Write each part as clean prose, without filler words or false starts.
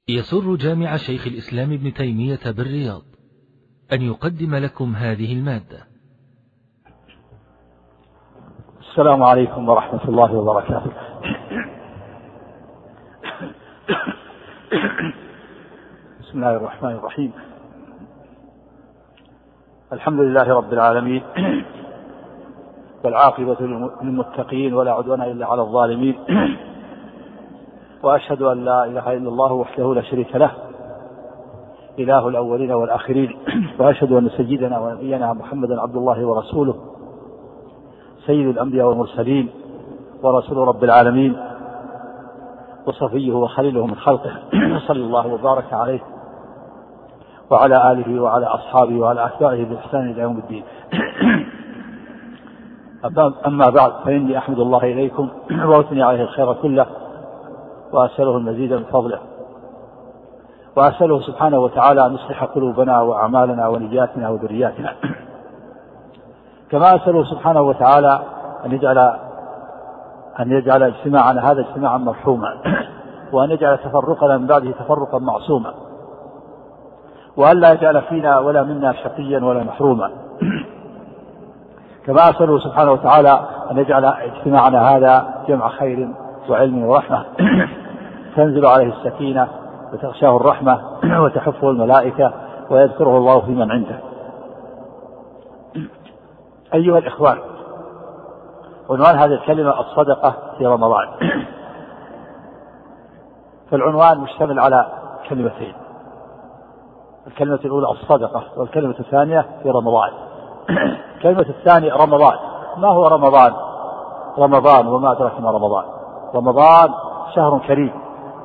يسر جامع شيخ الإسلام ابن تيمية بالرياض أن يقدم لكم هذه المادة. السلام عليكم ورحمة الله وبركاته. بسم الله الرحمن الرحيم. الحمد لله رب العالمين، والعاقبة للمتقين ولا عدوان إلا على الظالمين، وأشهد أن لا إله إلا الله وحده لا شريك له إله الأولين والآخرين، وأشهد أن سيدنا ونبينا محمدا عبد الله ورسوله سيد الأنبياء والمرسلين ورسول رب العالمين وصفيه وخليله من خلقه، صلى الله وبارك عليه وعلى آله وعلى أصحابه وعلى أتباعه بإحسان إلى يوم الدين. أما بعد، فإني أحمد الله إليكم وأثني عليه الخير كله، وأسأله المزيد من فضله، وأسأله سبحانه وتعالى أن يصلح قلوبنا وأعمالنا ونياتنا وذرياتنا، كما أسأله سبحانه وتعالى أن يجعل اجتماعنا هذا اجتماعا مرحوما، وأن يجعل تفرقنا من بعده تفرقا معصوما، وأن لا يجعل فينا ولا منا شقيا ولا محروما، كما أسأله سبحانه وتعالى أن يجعل اجتماعنا هذا جمع خير وعلم ورحمة تنزل عليه السكينة وتغشاه الرحمة وتحفه الملائكة ويذكره الله في من عنده. أيها الإخوان، عنوان هذه الكلمة الصدقة في رمضان. فالعنوان مشتمل على كلمتين، الكلمة الأولى الصدقة، والكلمة الثانية في رمضان. الكلمة الثانية رمضان. ما هو رمضان؟ رمضان وما أدرك ما رمضان. رمضان شهر كريم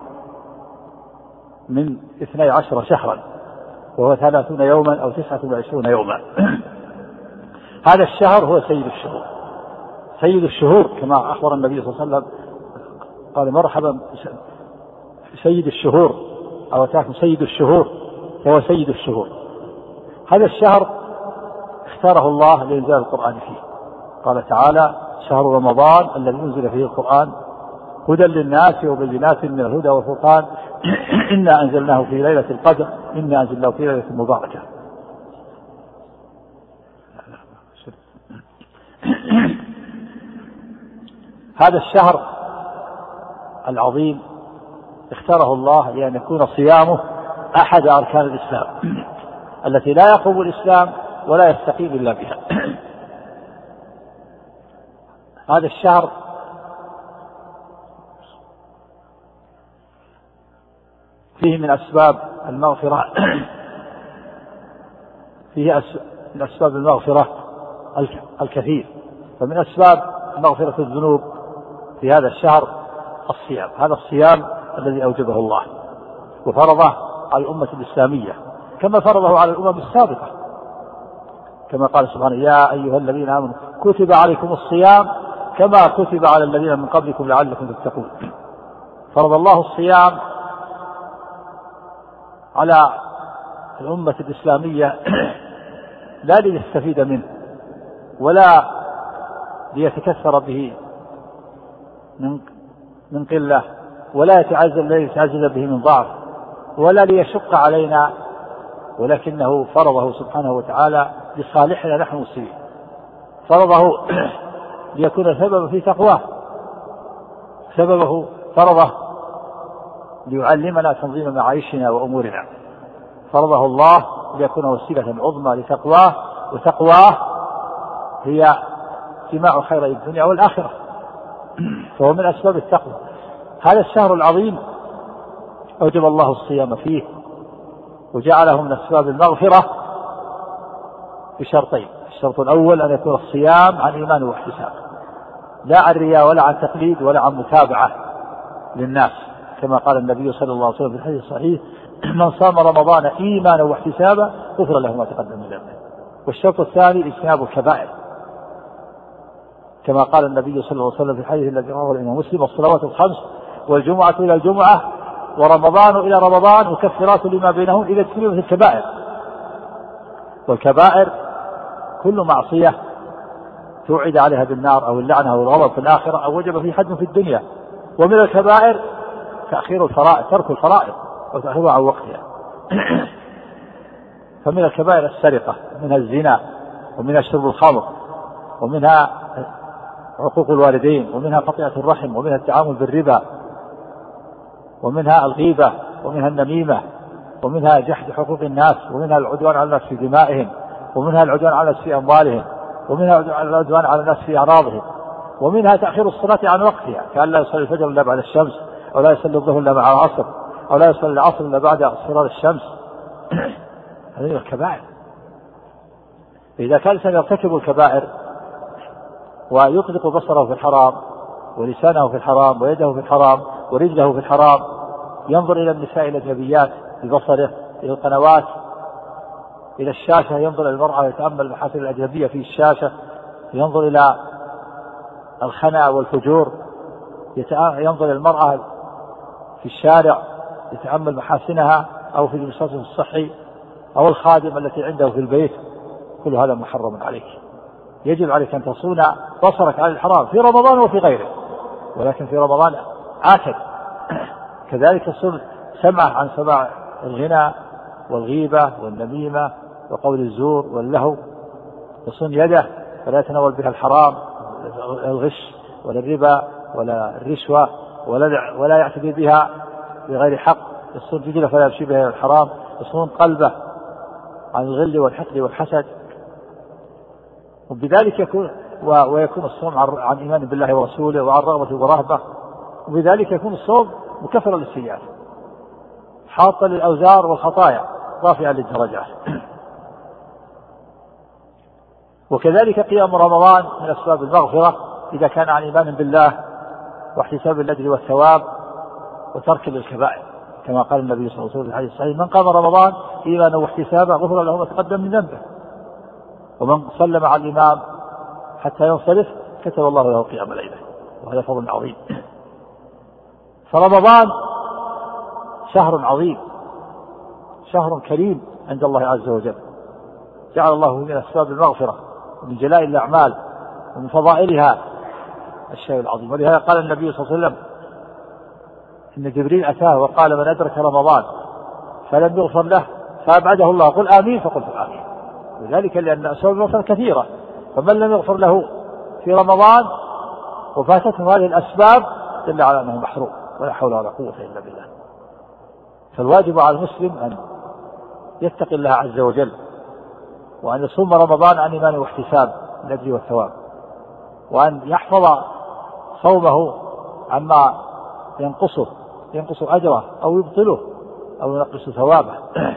من 12 شهرا، وهو 30 يوما أو 29 يوما. هذا الشهر هو سيد الشهور. سيد الشهور كما أخبر النبي صلى الله عليه وسلم، قال مرحبا سيد الشهور، أو أتاكم سيد الشهور، فهو سيد الشهور. هذا الشهر اختاره الله لإنزال القرآن فيه. قال تعالى: شهر رمضان الذي أنزل فيه القرآن هدى للناس وبينات من الهدى والفرقان إنا أنزلناه في ليلة القدر إنا أنزلناه في ليلة مباركة. هذا الشهر العظيم اختاره الله لأن يكون صيامه أحد أركان الإسلام التي لا يقوم الإسلام ولا يستقيم إلا بها. هذا الشهر فيه من أسباب المغفرة من أسباب المغفرة الكثير. فمن أسباب مغفرة الذنوب في هذا الشهر الصيام. هذا الصيام الذي أوجبه الله وفرضه على الأمة الإسلامية كما فرضه على الأمم السابقة، كما قال سبحانه: يا أيها الذين آمنوا كتب عليكم الصيام كما كتب على الذين من قبلكم لعلكم تتقون. فرض الله الصيام على الأمة الإسلامية لا ليستفيد منه ولا ليتكثر به من قلة، ولا يتعزز به من ضعف، ولا ليشق علينا، ولكنه فرضه سبحانه وتعالى لصالحنا نحن المسلمين. فرضه ليكون سببا في تقواه، فرضه ليعلمنا تنظيم معايشنا وأمورنا. فرضه الله ليكون وسيلة عظمى لتقواه، وتقواه هي جماع خير الدنيا والآخرة، فهو من أسباب التقوى. هذا الشهر العظيم أوجب الله الصيام فيه وجعله من أسباب المغفرة بشرطين: الشرط الأول أن يكون الصيام عن إيمان واحتساب، لا عن رياء ولا عن تقليد ولا عن متابعة للناس، كما قال النبي صلى الله عليه وسلم في الحديث الصحيح: من صام رمضان إيمانا واحتسابا غفر له ما تقدم من ذنبه. والشرط الثاني اجتناب الكبائر، كما قال النبي صلى الله عليه وسلم في الحديث الذي رواه الإمام مسلم: الصلوات الخمس والجمعة إلى الجمعة ورمضان إلى رمضان مكفرات لما بينهم إذا اجتنبت الكبائر. والكبائر كل معصية توعد عليها بالنار أو اللعنة أو الغضب في الآخرة أو وجب في حد في الدنيا. ومن الكبائر تأخير الفرائض، ترك الفرائض، وتأخرها عن وقتها. فمن الكبائر السرقة، ومنها الزنا، ومنها شرب الخمر، ومنها عقوق الوالدين، ومنها قطيعة الرحم، ومنها التعامل بالربا، ومنها الغيبة، ومنها النميمة، ومنها جحد حقوق الناس، ومنها العدوان على الناس في دمائهم، ومنها العدوان على الناس في أموالهم، ومنها العدوان على الناس في أعراضهم، ومنها تأخير الصلاة عن وقتها، كأن لا يصلي الفجر إلا بعد الشمس، أو لا يصلي الظهر إلا مع العصر، أو لا يصلي العصر إلا بعد اصفرار الشمس. هذه الكبائر. إذا كان الإنسان يرتكب الكبائر ويطلق بصره في الحرام، ولسانه في الحرام، ويده في الحرام، ورجله في الحرام، ينظر إلى النساء الأجنبيات ببصره، إلى القنوات، إلى الشاشة، ينظر إلى المرأة ويتأمل المحاسن الأجنبية في الشاشة، ينظر إلى الخنا والفجور، ينظر إلى المرأة في الشارع يتأمل محاسنها، أو في المستشفى الصحي، أو الخادم التي عنده في البيت، كل هذا محرم عليك. يجب عليك أن تصون بصرك عن الحرام في رمضان وفي غيره، ولكن في رمضان آكد. كذلك تصون سمعه عن سماع الغنى والغيبة والنميمة وقول الزور واللهو، تصون يده فلا يتناول بها الحرام، الغش ولا الربا ولا الرشوة ولا يعتدي بها بغير حق، يصون رجله فلا يمشي بها الحرام، يصون قلبه عن الغل والحقد والحسد. وبذلك يكون الصوم عن إيمان بالله ورسوله وعن رغبة ورهبة، وبذلك يكون الصوم مكفرا للسيئات، حاطا للأوزار والخطايا، رافعا للدرجات. وكذلك قيام رمضان من أسباب المغفرة إذا كان عن إيمان بالله واحتساب الأجر والثواب وترك للكبائر، كما قال النبي صلى الله عليه وسلم في الحديث الصحيح: من قام رمضان إيمانا واحتسابا غفر له ما تقدم من ذنبه، ومن صلى مع الإمام حتى ينصرف كتب الله له قيام ليلة، وهذا فضل عظيم. فرمضان شهر عظيم، شهر كريم عند الله عز وجل، جعل الله من أسباب المغفرة ومن جلاء الأعمال ومن فضائلها الشيء العظيم. ولهذا قال النبي صلى الله عليه وسلم إن جبريل أتاه وقال: من أدرك رمضان فلم يغفر له فأبعده الله، قل آمين، فقلت آمين. وذلك لأن أسباب المغفرة كثيرة، فمن لم يغفر له في رمضان وفاتته هذه الأسباب دل على أنه محروم، ولا حول ولا قوة إلا بالله. فالواجب على المسلم أن يتقي الله عز وجل، وأن يصوم رمضان عن إيمان واحتساب الأجر والثواب، وأن يحفظ صومه عما ينقص أجره أو يبطله أو ينقص ثوابه.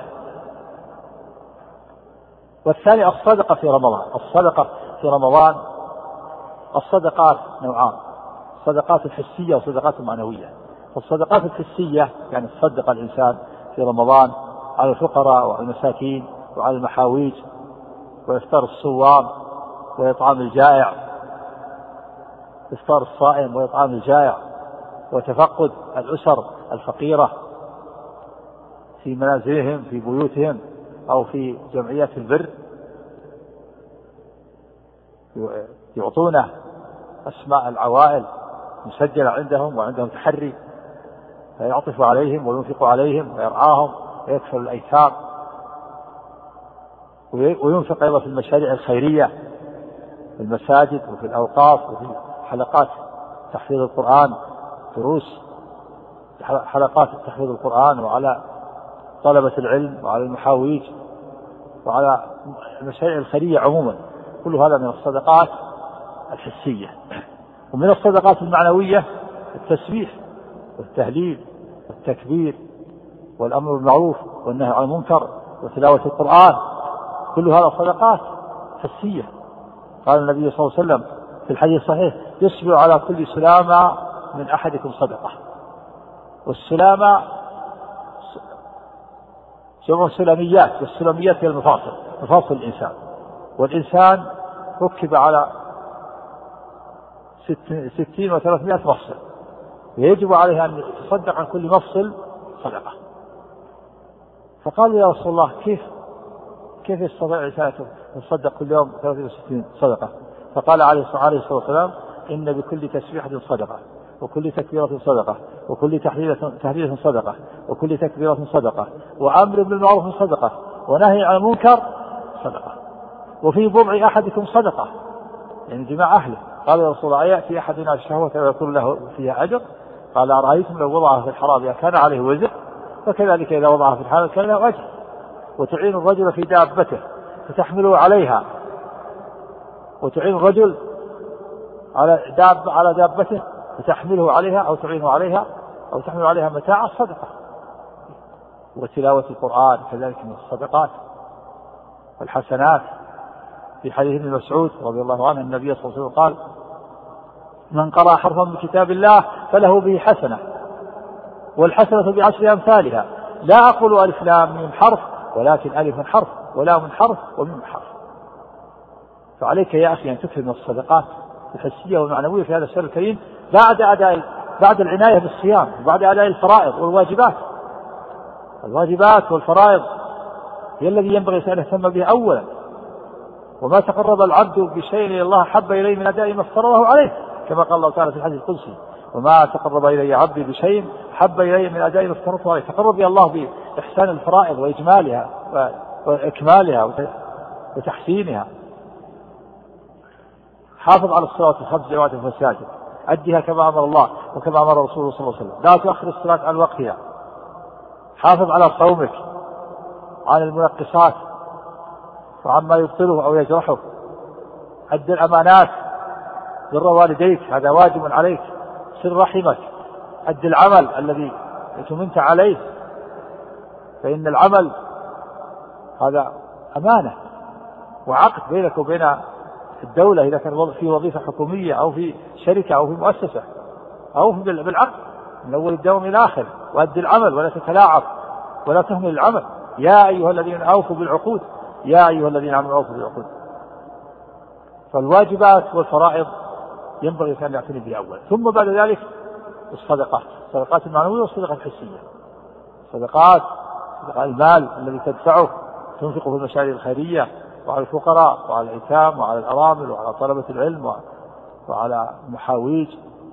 والثاني الصدقة في رمضان. الصدقة في رمضان الصدقات نوعان: الصدقات الحسية والصدقات المعنوية. فالصدقات الحسية يعني تصدق الإنسان في رمضان على الفقراء وعلى المساكين وعلى المحاويج، وإفطار الصوام وإطعام الجائع، إفطار الصائم وإطعام الجائع، وتفقد الأسر الفقيرة في منازلهم في بيوتهم أو في جمعيات البر، يعطونه أسماء العوائل مسجلة عندهم وعندهم تحري، فيعطف عليهم وينفق عليهم ويرعاهم ويكفل الأيتام، وينفق أيضا في المشاريع الخيرية في المساجد وفي الأوقاف وفي حلقات تحفيظ القرآن، دروس حلقات تحفيظ القرآن، وعلى طلبة العلم وعلى المحاويج وعلى المشاريع الخيرية عموما. كل هذا من الصدقات الحسية. ومن الصدقات المعنوية التسبيح والتهليل والتكبير والأمر بالمعروف والنهي عن المنكر وتلاوة القرآن، كل هذا صدقات حسية. قال النبي صلى الله عليه وسلم في الحديث الصحيح: يصبح على كل سلامة من أحدكم صدقة. والسلامة جمع سلاميات، والسلاميات هي مفاصل الإنسان، والإنسان ركب على 60 و300 مفصل، ويجب عليه أن يتصدق عن كل مفصل صدقة. فقالوا: يا رسول الله كيف يستطيع الإنسان يتصدق كل يوم 63 صدقة؟ فقال عليه الصلاة والسلام: إن بكل تسبيحة صدقة، وكل تكبيرة صدقة، وكل تحليلة صدقة، وكل تكبيرة صدقة، وأمر بالمعروف صدقة، ونهي عن المنكر صدقة، وفي بضع أحدكم صدقة، يعني جماع أهله. قال يا رسول الله يأتي أحدنا الشهوة ويكون له فيها أجر؟ قال أرأيتم لو وضعها في الحرام كان عليه وزر؟ فكذلك إذا وضعها في الحلال كان له أجر. وتعين الرجل في دابته فتحمله عليها، وتعين الرجل على دابته فتحمله عليها أو تعينه عليها أو تحمل عليها متاع الصدقة. وتلاوة القرآن كذلك من الصدقات والحسنات. في حديث ابن مسعود رضي الله عنه النبي صلى الله عليه وسلم قال: من قرأ حرفا من كتاب الله فله به حسنة، والحسنة بعشر أمثالها، لا أقول ألف لام ميم حرف، ولكن ألف حرف ولام حرف وميم حرف. فعليك يا أخي أن تكثر من الصدقات الحسية والمعنوية في هذا الشهر الكريم بعد العناية بالصيام وبعد أداء الفرائض والواجبات. الواجبات والفرائض هي الذي ينبغي أن يهتم به أولا. وما تقرب العبد بشيء إلى الله حب إليه من أداء ما افترضه عليه، كما قال الله تعالى في الحديث القدسي: وما تقرب إلي عبدي بشيء حب إليه من أداء ما افترضه عليه. تقرب إلى الله بإحسان الفرائض وإجمالها وإكمالها وتحسينها. حافظ على الصلاة الخمس جماعة في المساجد، أدها كما أمر الله وكما أمر رسوله صلى الله عليه وسلم، لا تؤخر الصلاة عن وقتها. حافظ على صومك عن المنقصات وعما يبطله أو يجرحه. أد الأمانات، بر والديك هذا واجب عليك، صل رحمك، أد العمل الذي اؤتمنت عليه، فإن العمل هذا أمانة وعقد بينك وبين الدولة إذا كان في وظيفة حكومية أو في شركة أو في مؤسسة أو بالعقد من أول الدوام إلى آخر. وأد العمل ولا تتلاعب ولا تهمل العمل. يا أيها الذين أوفوا بالعقود، يا أيها الذين آمنوا أوفوا بالعقود. فالواجبات والفرائض ينبغي أن يعتني بها أولا، ثم بعد ذلك الصدقات المعنوية والصدقات الحسية. صدقات المال الذي تدفعه تنفقه في المشاريع الخيرية وعلى الفقراء وعلى الأيتام وعلى الأرامل وعلى طلبة العلم وعلى المحاويج.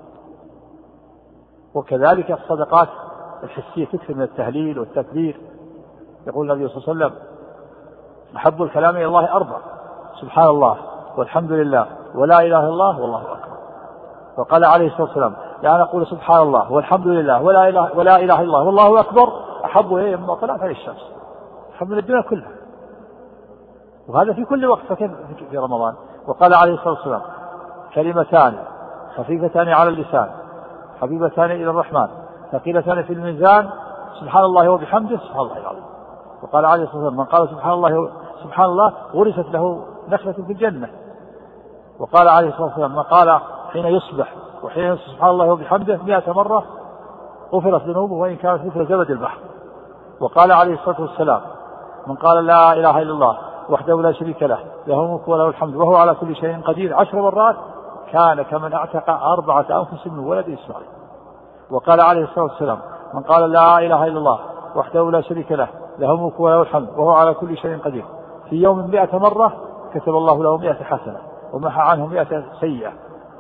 وكذلك الصدقات الحسية تكثر من التهليل والتكبير. يقول النبي صلى الله عليه وسلم: أحب الكلام إلى الله أربع: سبحان الله والحمد لله ولا إله إلا الله والله أكبر. وقال عليه الصلاة والسلام: لا نقول سبحان الله والحمد لله ولا إله إلا الله والله أكبر أحب إليه مما طلعت عليه الشمس. أحب من الدنيا كلها، وهذا في كل وقت، فكيف في رمضان؟ وقال عليه الصلاة والسلام: كلمتان خفيفتان على اللسان حبيبتان إلى الرحمن ثقيلتان في الميزان سبحان الله وبحمده سبحان الله العظيم. وقال عليه الصلاة والسلام: من قال سبحان الله غرست له نخلة في الجنة. وقال عليه الصلاة والسلام: من قال حين يصبح وحين يصبح سبحان الله وبحمده 100 مرة غفرت ذنوبه وإن كانت مثل زبد البحر. وقال عليه الصلاة والسلام: من قال لا إله إلا الله وحده لا شريك له له الملك وله الحمد وهو على كل شيء قدير 10 مرات كان كمن اعتق 4 أنفس من ولد إسماعيل. وقال عليه الصلاة والسلام: من قال لا إله إلا الله وحده لا شريك له له الملك وله الحمد وهو على كل شيء قدير في يوم 100 مرة كتب الله له 100 حسنة ومحى عنه 100 سيئة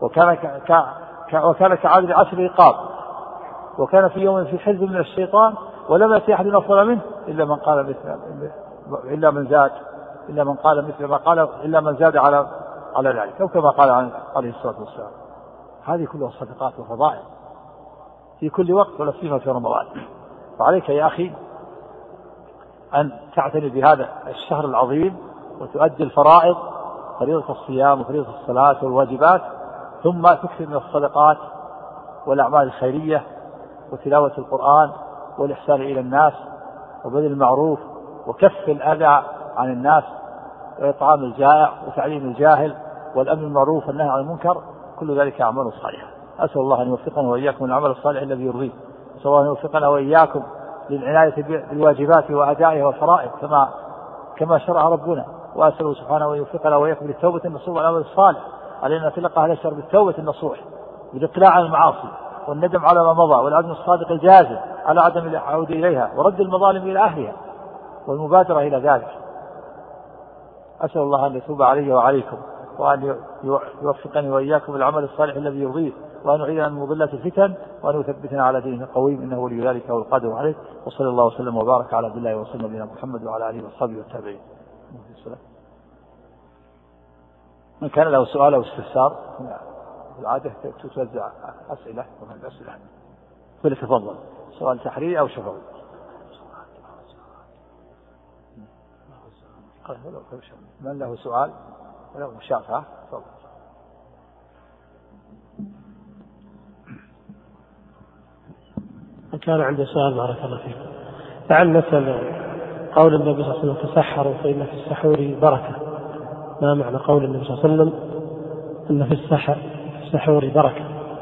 وكان كعدل 10 رقاب. وكان في يوم في حزب من الشيطان ولم يأتي أحد أفضل منه إلا من زاد على ذلك، أو كما قال عليه الصلاة والسلام. هذه كلها صدقات وفضائل في كل وقت ولا سيما في رمضان. فعليك يا أخي أن تعتني بهذا الشهر العظيم وتؤدي الفرائض، فريضة الصيام وفريضة الصلاة والواجبات، ثم تكثر من الصدقات والأعمال الخيرية وتلاوة القرآن والإحسان إلى الناس وبذل المعروف وكف الأذى عن الناس وإطعام الجائع وتعليم الجاهل والأمر بالمعروف والنهي عن المنكر. كل ذلك أعمال صالحة. أسأل الله أن يوفقنا وإياكم العمل الصالح الذي يرضيه. أسأل الله أن يوفقنا وإياكم للعناية بالواجبات وأدائها والفرائض كما شرع ربنا. وأسأله سبحانه أن يوفقنا وإياكم للتوبة النصوح والعمل الصالح. علينا نتلقى هذا الشهر بالتوبة النصوح بالاقلاع عن المعاصي والندم على ما مضى والعزم الصادق الجازم على عدم العودة إليها ورد المظالم إلى أهلها والمبادرة إلى ذلك. أسأل الله أن يتوب علي وعليكم وأن يوفقني وإياكم بالعمل الصالح الذي يرضيه، وأن يعيذنا من مضلات الفتن، وأن يثبتنا على دينه القويم، إنه ولي ذلك والقادر عليه. وصلى الله وسلم وبارك على عبد الله ورسوله نبينا محمد وعلى آله وصحبه والتابعين. من كان له سؤال أو استفسار العادة تتوزع أسئلة ومن الأسئلة فليتفضل، سؤال تحريري أو شفوي. من له سؤال ولو مشافهة تفضل. كان عندي سؤال بارك الله فيك. تعال نسأل قول النبي صلى الله عليه وسلم تسحروا فإن في السحور بركة. ما معنى قول النبي صلى الله عليه وسلم أن في السحور بركة؟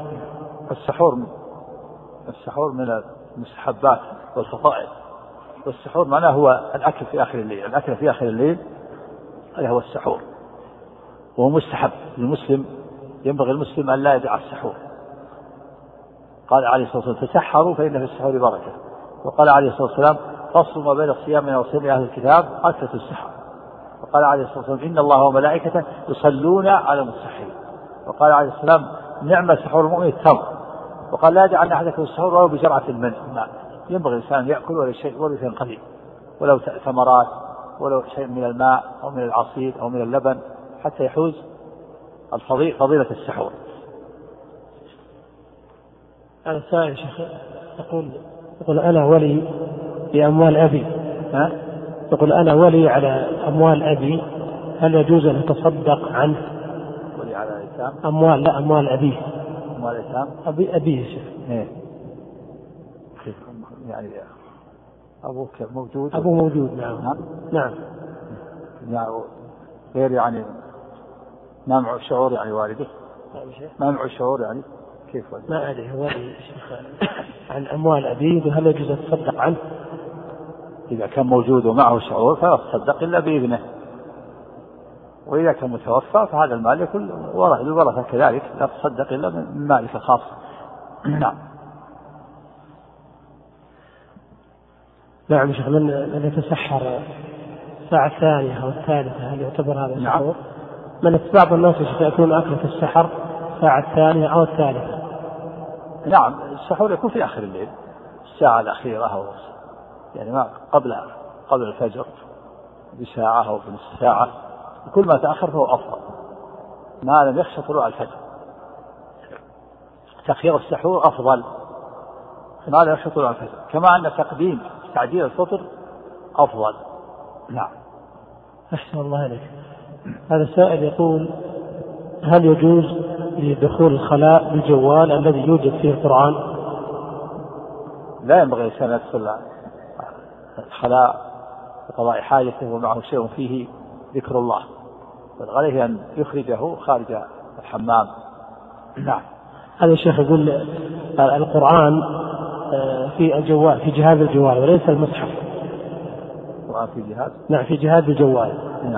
السحور من المستحبات والفضائل، والسحور معناه هو الأكل في آخر الليل. الأكل في آخر الليل هذا هو السحور، وهو مستحب للمسلم. ينبغي المسلم أن لا يدع السحور. قال عليه الصلاة والسلام تسحروا فإن في السحور بركة. وقال عليه الصلاة والسلام فصل ما بين صيامنا وصيام أهل الكتاب أكلة السحر. وقال عليه الصلاة والسلام إن الله وملائكته يصلون على المسحرين. وقال عليه الصلاة والسلام نعم سحور المؤمن التمر. وقال لا يدعن أحدكم السحور ولو بجرعة من ماء. ينبغي الإنسان أن يأكل ولا شيء قليل، ولو ثمرات، ولو شيء من الماء أو من العصير أو من اللبن، حتى يحوز فضيلة السحور. هذا السائل يا شيخ يقول أنا ولي بأموال أبي. يقول أنا ولي على أموال أبي، هل يجوز أن أتصدق عنه؟ ولي على الأيتام؟ أموال أبيه. أموال الأيتام؟ أبيه يا شيخ. يعني أبوك موجود؟ أبوه موجود. نعم. يعني غير يعني مانع الشعور يعني والده؟ مانع الشعور يعني كيف والده؟ ما أدري هو شيخ عن أموال أبيه، هل يجوز أن أتصدق عنه؟ إذا كان موجود ومعه شعور فلا تصدق إلا بإذنه، وإذا كان متوفى فهذا المال يكون الورثة كذلك، لا تصدق إلا من مالك الخاص. نعم شيخ. من يتسحر الساعة الثانية أو الثالثة هل يعتبر هذا سحور؟ من بعض الناس يأكلون أكلة السحر الساعة الثانية أو الثالثة. نعم السحور يكون في آخر الليل، الساعة الأخيرة أو يعني ما قبل الفجر بساعة أو بنصف ساعة. كل ما تأخر فهو أفضل ما لم يخشى طلوع الفجر. تأخير السحور أفضل ما لم يخشى طلوع الفجر، كما أن تعجيل الفطر أفضل. نعم. أحسن الله إليك. هذا سائل يقول هل يجوز لدخول الخلاء بالجوال الذي يوجد فيه القرآن؟ لا ينبغي الإنسان يدخل الخلاء لقضاء حاجته ومعه شيء فيه ذكر الله، بل عليه أن يخرجه خارج الحمام. نعم. هذا الشيخ يقول القرآن في الجوال، في جهاز الجوال وليس المصحف. القرآن في جهاز؟ نعم في جهاز الجوال.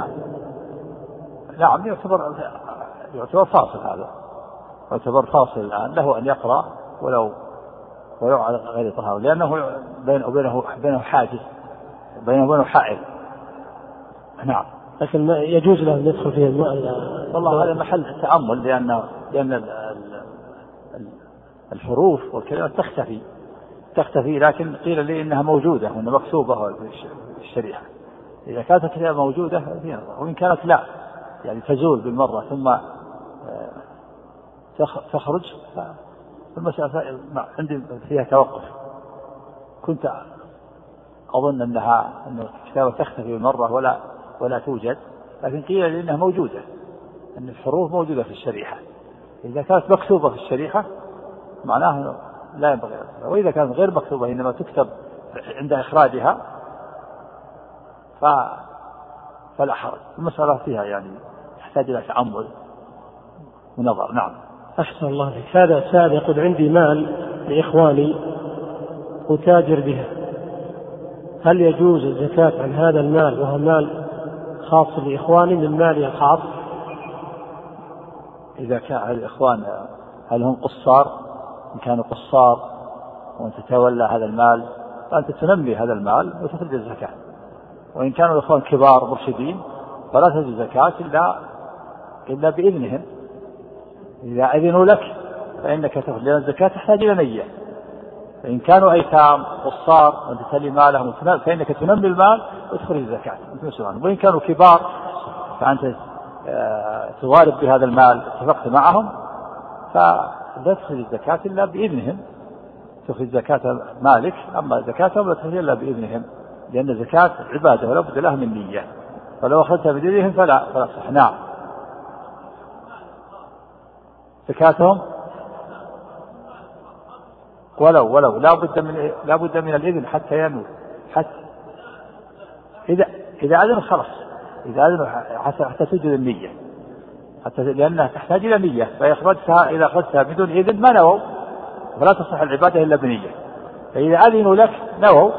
نعم يعتبر فاصل. هذا يعتبر فاصل الآن، له أن يقرأ ولو على غير طهارة، لأنه بينه حاجز، بينه حائل. نعم. لكن ما يجوز له أن يدخل فيه والله هذا محل التأمل، لأن الحروف والكلمات تختفي، لكن قيل لي إنها موجودة وإنها مكتوبة في الشريعة. إذا كانت الكلمة موجودة في نظر، وإن كانت لا يعني تزول بالمرة ثم تخرج، المسألة عندي فيها توقف. كنت أظن أن الكتابة تختفي بالمرة ولا توجد، لكن قيل لي إنها موجودة، أن الحروف موجودة في الشريحة. إذا كانت مكتوبة في الشريحة معناه لا ينبغي، وإذا كانت غير مكتوبة إنما تكتب عند إخراجها فلا حرج. المسألة فيها يعني تحتاج إلى تأمل ونظر. نعم. أحسن الله لك. هذا سائل يقول عندي مال لإخواني أتاجر بها، هل يجوز الزكاة عن هذا المال وهو مال خاص لإخواني من مالي الخاص؟ إذا كان الإخوان هل هم قصار؟ إن كانوا قصار وأن تتولى هذا المال فأنت تنمي هذا المال وتخرج الزكاة. وإن كانوا الإخوان كبار مرشدين فلا تجوز الزكاة إلا إلا بإذنهم. إذا أذنوا لك فإنك تخرج، لأن الزكاة تحتاج إلى نية. فإن كانوا أيتام قصار وأنت تلي مالهم فإنك تنمي المال وتخرج الزكاة. وإن كانوا كبار فأنت تضارب بهذا المال، اتفقت معهم، فلا تخرج الزكاة إلا بإذنهم. تخرج زكاة مالك، أما زكاتهم لا تخرج إلا بإذنهم، لأن الزكاة عبادة ولا بد لها من نية، فلو أخذتها بإذنهم فلا صح. نعم. زكاتهم ولو لا بد من الإذن حتى ينوي، إذا أذن خلاص، إذا أذن حتى تجد النية، لأنها تحتاج إلى نية، إذا أخذتها بدون إذن ما نووا، فلا تصح العبادة إلا بنية. فإذا أذنوا لك نووا.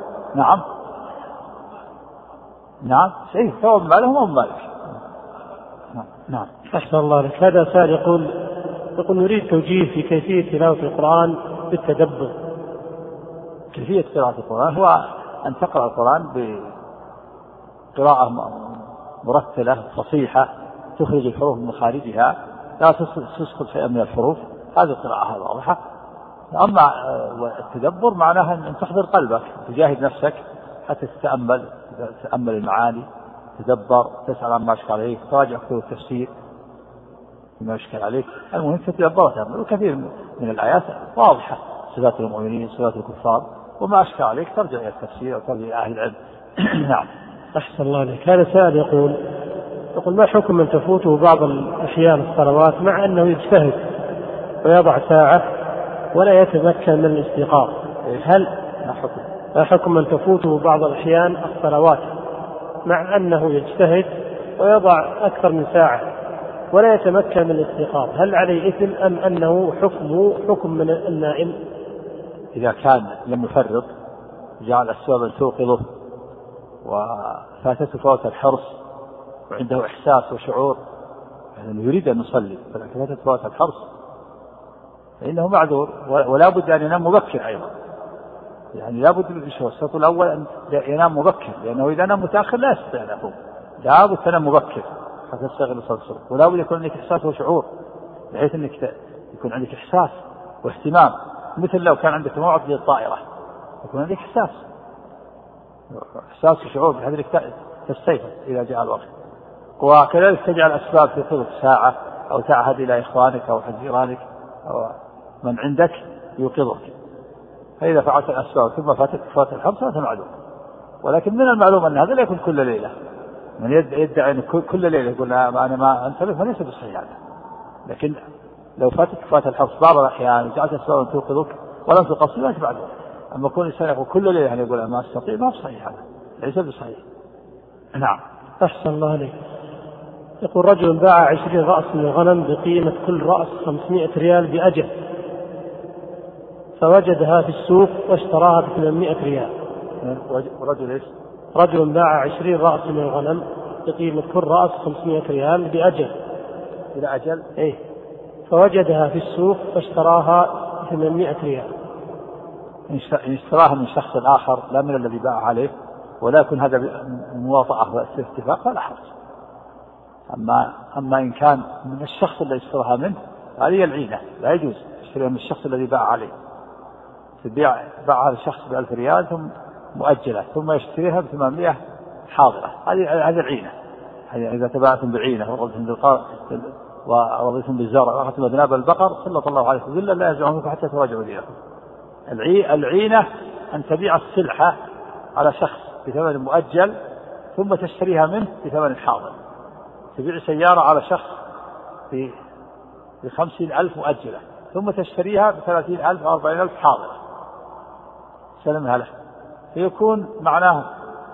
نعم صحيح، سواء مالهم أو مالك. نعم. أحسن الله لك. هذا سائل يقول نريد توجيه في كيفية تلاوة القرآن بالتدبر. كيفية قراءة القرآن هو أن تقرأ القرآن بقراءة مرتلة فصيحة، تخرج الحروف من مخارجها، لا تسقط شيئا من الحروف. هذه القراءة واضحة. أما التدبر معناها أن تحضر قلبك، تجاهد نفسك حتى تتأمل المعاني، تدبر، تسأل عما أشكال عليك، تراجع كتب التفسير ما أشكال عليك. المهم تتدبرها، وكثير من الآيات واضحة، صفات المؤمنين، صفات الكفار، وما أشكال عليك ترجع إلى التفسير وترجع إلى أهل العلم. نعم. أحسن الله عليك. هذا سائل يقول ما حكم من تفوته بعض الأحيان الصلوات مع أنه يجتهد ويضع ساعة ولا يتمكن من الاستيقاظ؟ هل ما حكم من تفوته بعض الأحيان الصلوات مع أنه يجتهد ويضع أكثر من ساعة ولا يتمكن من الاستيقاظ، هل عليه إثم أم أنه حكم من النائم؟ إذا كان لم يفرط جعل أسبابا توقظه وفاتته فوات الحرص وعنده إحساس وشعور أنه يريد أن يصلي، فلكن فاتته فوات الحرص فإنه معذور، ولا بد أن ينام مبكر أيضا. يعني لا بد من الشوط الأول أن ينام مبكر، لأنه إذا نام متأخر لا يستطيع أن يقوم. لا بد تنام مبكر حتى تشتغل صلاة الصبح، ولا بد يكون عندك إحساس وشعور بحيث أنك يكون عندك إحساس واهتمام، مثل لو كان عندك موعد للطائرة يكون عندك إحساس وشعور بحيث أنك تستيقظ إذا جاء الوقت. وكذلك تجعل أسباب في طول ساعة أو تعهد إلى إخوانك أو جيرانك أو من عندك يوقظك. فإذا فعلت الأسباب ثم فات الحرص فأنت معلوم. ولكن من المعلوم أن هذا لا يكون كل ليلة. من يدعي أن كل ليلة يقول أنا ما أنتبه فليس بصحيح هذا. لكن لو فات الحرص بعض الأحيان وجعلت أسبابا توقظك ولم تقصر فأنت معلوم. أما كل إنسان يقول كل ليلة يقول أنا ما أستطيع ما بصحيح هذا، ليس بصحيح. نعم. أحسن الله عليك. يقول رجل باع 20 رأس من الغنم بقيمة كل رأس 500 ريال بأجل، فوجدها في السوق واشتراها ب800 ريال. رجل باع 20 رأس من الغنم بقيمة كل رأس 500 ريال بأجل، إلى أجل فوجدها في السوق واشتراها ب800 ريال. إن اشتراها من شخص آخر لا من الذي باع عليه، ولا يكون هذا مواطأة واتفاق فلا حرج. أما إن كان من الشخص الذي اشتراها منه هذه العينة، لا يجوز تشتريها من الشخص الذي باع عليه. باع هذا الشخص ب1000 ريال ثم مؤجلة ثم يشتريها ب800 حاضرة، هذه العينة. إذا تباعتم بعينة ورضيتم بالزرع وأخذتم أذناب البقر سلط الله عليكم ذلا لا يرجعونكم حتى تراجعوا دينكم. العينة أن تبيع السلحة على شخص بثمن مؤجل ثم تشتريها منه بثمن حاضر. تبيع سيارة على شخص ب50,000 مؤجلة ثم تشتريها ب30,000 أو 40,000 حاضرة، سلمها له، فيكون معناه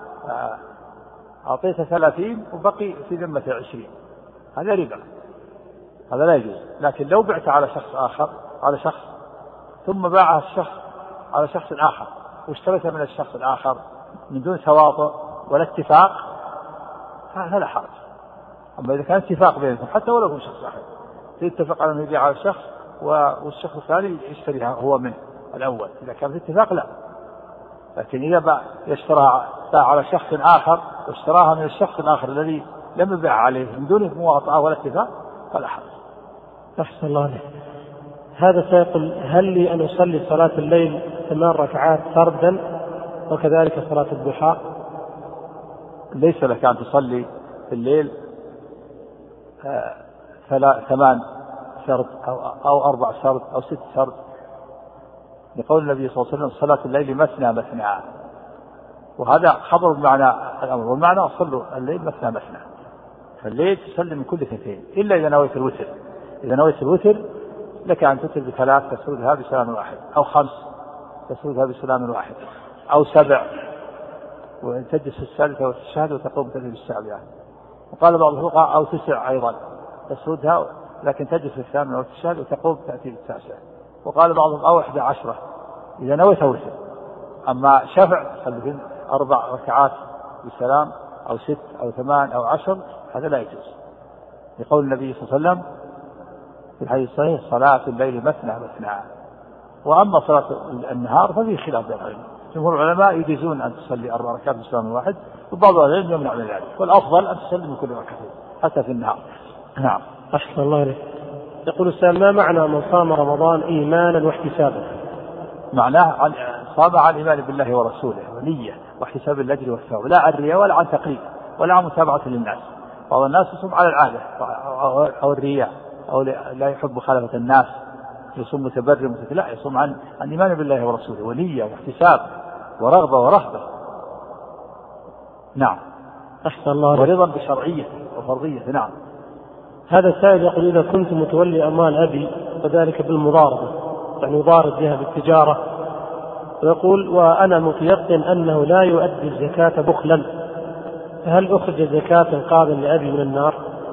أعطيته 30 وبقي في ذمة 20، هذا ربا، هذا لا يجوز. لكن لو بعت على شخص آخر على شخص ثم باعها الشخص على شخص آخر واشتريتها من الشخص الآخر من دون تواطؤ ولا اتفاق فلا حرج. أما إذا كان اتفاق بينكم حتى ولو كان شخص آخر يتفق على أن يبيع على الشخص والشخص الثاني يشتريها هو منه الأول، إذا كان في اتفاق لا. لكن إذا يشتراها على شخص آخر واشتراها من الشخص الآخر الذي لم يبع عليه من دون مواطأة ولا اتفاق فلا حرج. أحسن الله عليك. هذا سيقول هل لي أن أصلي صلاة الليل 8 ركعات فردا وكذلك صلاة الضحى؟ ليس لك أن تصلي في الليل 8 شرط أو 4 شرط أو 6 شرط، لقول النبي صلى الله عليه وسلم صلاة الليل مثنى مثنى، وهذا خبر بمعنى الأمر، والمعنى صلوا الليل مثنى مثنى، فالليل تصلي من كل 2 إلا إذا نويت الوتر. إذا نويت الوتر لك أن تتر ب3 تسردها بسلام واحد، أو 5 تسردها بسلام واحد، أو 7 وتجلس في الثالثة والتشهد وتقوم تجلس السابعة. وقال بعض الفقهاء أو 9 أيضا تسردها لكن تجلس في الثامنة والتشهد وتقوم تأتي بالتاسعة. وقال بعضهم أو 11 إذا نويت وتر. أما شفع صلي 4 ركعات بسلام أو 6 أو 8 أو 10 هذا لا يجوز، لقول النبي صلى الله عليه وسلم في الحديث الصحيح صلاة الليل مثنى مثنى. وأما صلاة النهار ففي خلاف بين العلماء، جمهور العلماء يجيزون أن تصلي 4 ركعات بسلام واحد، وبعض العلماء يمنع من ذلك، والأفضل أن تصلي من كل ركعتين حتى في النهار. نعم. أحسن الله عليك. يقول السلام ما معنى من صام رمضان إيمانا واحتسابا؟ معناه صام عن إيمان بالله ورسوله ونية واحتساب الأجر والثواب، لا عن رياء ولا عن تقليد ولا عن متابعة للناس. بعض الناس يصوم على العادة أو الرياء أو لا يحب مخالفة الناس، يصوم متبرم لا، يصوم عن إيمان بالله ورسوله ونية واحتساب ورغبة ورهبة. نعم. أحسن الله. ورضا بشرعية وفرضية. نعم. هذا السائل يقول إذا كنت متولي أموال أبي وذلك بالمضاربة، يعني يضارب بها بالتجارة، ويقول وأنا متيقن أنه لا يؤدي الزكاة بخلا، فهل أخرج الزكاة إنقاذا لأبي من النار؟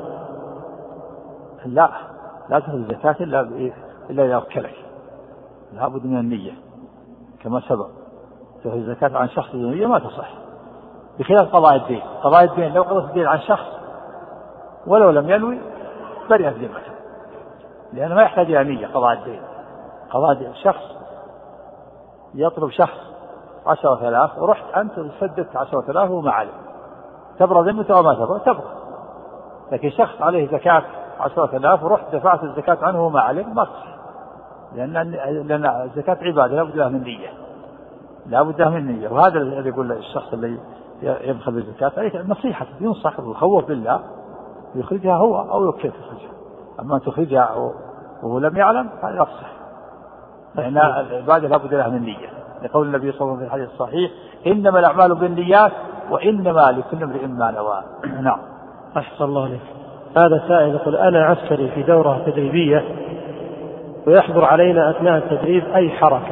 لا تخرج الزكاة إلا إذا وكلك، لابد من النية كما سبق. تخرج الزكاة عن شخص النية ما تصح، بخلاف قضاء الدين. قضاء الدين لو قضت الدين عن شخص ولو لم ينوي برئت ذمته، لأنه ما يحتاج إلى نية. قضاء الدين شخص يطلب شخص 10,000 ورحت أنت سددت 10,000 وما عليه، تبرى ذمته وما تبرى. لكن شخص عليه زكاة 10,000 ورحت دفعت الزكاة عنه وما عليه ما تصح، لأن الزكاة عبادة لا بد لها من نية. وهذا الذي يقول الشخص الذي يبخل بالزكاة عليه نصيحة، ينصح ويخوف بالله يخرجها هو أو يوكل تخرجها. أما تخرجها وهو لم يعلم هذا لا تصح، لأن العبادة لا بد لها من نية، لقول النبي صلى الله عليه وسلم في الحديث الصحيح إنما الأعمال بالنيات وإنما لكل امرئ ما نوى. نعم. أحسن الله عليك. هذا سائل يقول أنا عسكري في دورة تدريبية ويحضر علينا أثناء التدريب أي حركة.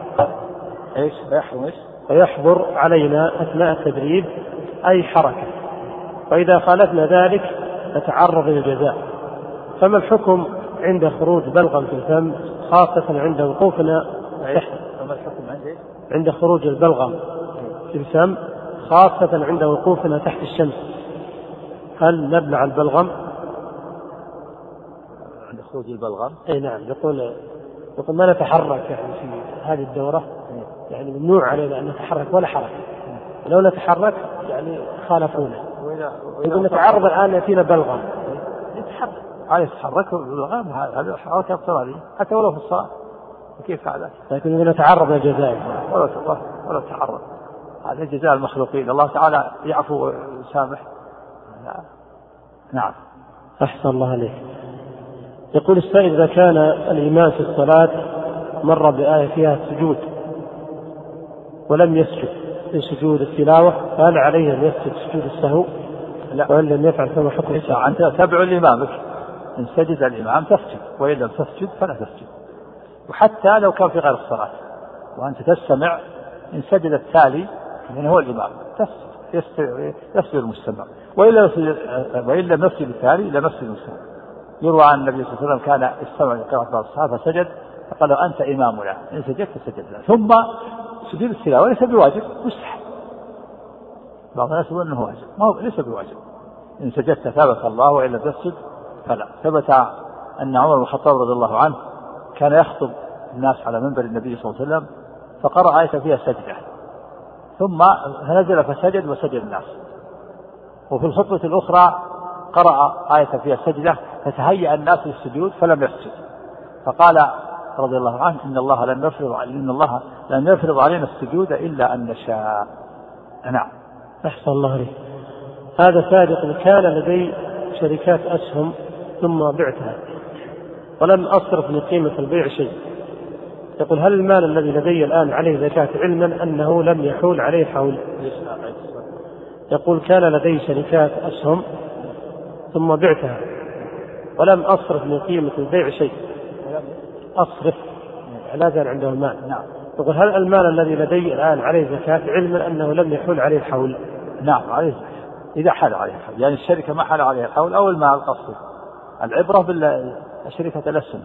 ويحضر علينا أثناء التدريب أي حركة، وإذا خالفنا ذلك نتعرض للجزاء، فما الحكم عند خروج بلغم في الفم خاصة عند وقوفنا عند خروج البلغم في الفم خاصة عند وقوفنا تحت الشمس؟ هل نبلع البلغم عند خروج البلغم؟ أي نعم. يقول ما نتحرك يعني في هذه الدورة، يعني ممنوع علينا أن نتحرك ولا حركة، لو نتحرك يعني خالفونا. يقول نتعرض الآن يأتينا بلغم يتحرك البلغم، هذا حركة اضطرارية حتى ولو في الصلاة، كيف هذا؟ لكن إذا نتعرض للجزاء ولا تحرك، هذا جزاء المخلوقين، الله تعالى يعفو ويسامح. نعم. أحسن الله عليك. يقول السائل إذا كان الإمام في الصلاة مر بآية فيها السجود ولم يسجد في سجود التلاوة، فهل عليه أن يسجد سجود السهو؟ لا. وإن لم يفعل فما حكم؟ أنت تبع الإمام، إن سجد الإمام تسجد، وإن لم تسجد فلا تسجد. وحتى لو كان في غير الصلاة وأنت تستمع، إن سجد التالي يعني هو الإمام يسجد المستمع، وإن لم يسجد التالي لم يسجد المستمع. يروى عن النبي صلى الله عليه وسلم كان يستمع لقراءة بعض الصحابة فسجد، فقال أنت إمامنا إن سجدت سجدنا. ثم سجود التلاوة ليس بواجب، مستحب. بعض الناس يقول أنه واجب، ما هو ليس بواجب. إن سجدت ثابت الله، وإن لم تسجد فلا. ثبت أن عمر بن الخطاب رضي الله عنه كان يخطب الناس على منبر النبي صلى الله عليه وسلم فقرأ آية فيها سجدة، ثم نزل فسجد وسجد الناس. وفي الخطبة الأخرى قرأ آية فيها سجدة فتهيأ الناس للسجود فلم يسجد، فقال رضي الله عنه إن الله لن يفرض علينا السجود إلا أن نشاء. نعم. أحسن الله عليك. هذا صادق كان لدي شركات أسهم ثم بعتها ولم أصرف لقيمة البيع شيء، يقول هل المال الذي لدي الآن عليه زكاة علما أنه لم يحول عليه حول؟ يقول كان لدي شركات أسهم ثم بعتها ولم أصرف لقيمة البيع شيء، أصرف لا زال عنده المال. نعم. يقول هل المال الذي لدي الآن عليه زكاة علما أنه لم يحول عليه الحول؟ نعم عليه زكاة إذا حال عليه الحول، يعني الشركة ما حال عليها الحول أو المال قصدي. العبرة بالشركة الأسهم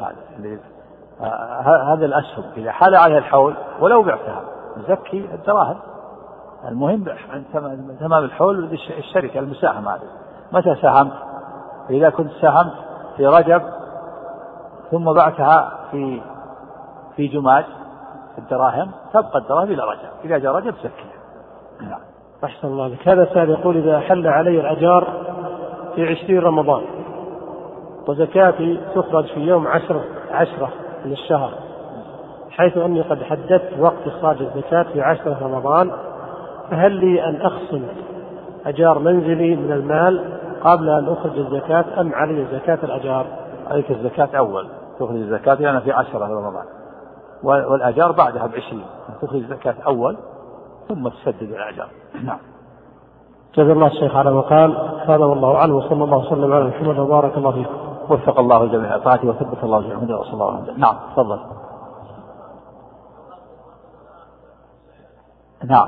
هذا الأسهم إذا حال عليها الحول ولو بعتها نزكي الدراهم، المهم تمام الحول الشركة المساهمة هذه. متى ساهمت؟ إذا كنت ساهمت في رجب ثم بعتها في جماد الدراهم تبقى الدراهم إلى رجب، إذا جاء رجب زكيها. نعم. أحسن الله لك. هذا سائل يقول إذا حل علي الأجار في 20 رمضان وزكاتي تخرج في يوم 10 من الشهر، حيث أني قد حددت وقت إخراج الزكاة في 10 رمضان، فهل لي أن أخصم أجار منزلي من المال قبل أن أخرج الزكاة أم علي زكاة الأجار؟ عليك الزكاة أول تخرج الزكاة لأن في 10 رمضان، والأجار بعدها ب20 تخرج الزكاة أول ثم تسدد الأجار. نعم. جزا الله الشيخ على ما قال. هذا والله أعلم، وصلى الله وسلم على محمد وبارك الله فيكم. وفق الله الجميع طاعته وثبت الله جميعا وصلى الله عليه وسلم. نعم تفضل. نعم.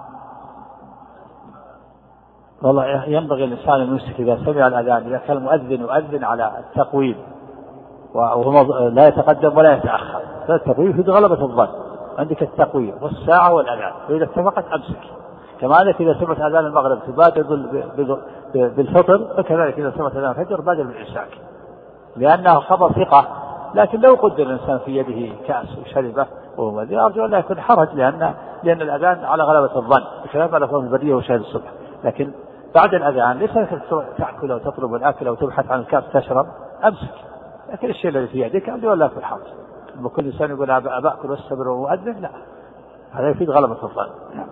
والله ينبغي الإنسان أن يمسك إذا سمع الأذان، إذا كان المؤذن يؤذن على التقويم وهو لا يتقدم ولا يتأخر، فالتقويم في غلبة الظن. عندك التقويم والساعة والأذان، فإذا اتفقت أمسك. كما أنك إذا سمعت أذان المغرب تبادر بالفطر، فكذلك إذا سمعت أذان الفجر بادر بالإمساك، لأنه خبر ثقة. لكن لو قدر الإنسان في يده كأس وشربه وهو مذي أرجو أن لا يكون حرج، لأن الأذان على غلبة الظن بخلاف على فرض البرية وشهد الصبح. لكن بعد الأذان ليس لك تأكل أو تطلب الأكل أو تبحث عن الكأس تشرب، أمسك. لكن الشيء الذي في يدك أرجو أن لا يكون حرج. وكل إنسان يقول أبأكل واستمر وأذن، لا، هذا يفيد غلبة الظن.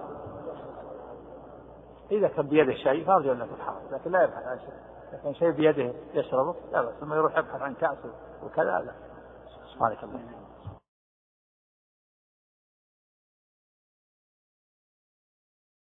إذا كان بيده شيء فأرجو أن لا يكون حرج، لكن لا يبحث عن شيء. لكن شيء بيده يشربه لا بأس، ثم يروح يبحث عن كأس وكذا لا. سبحانك اللهم.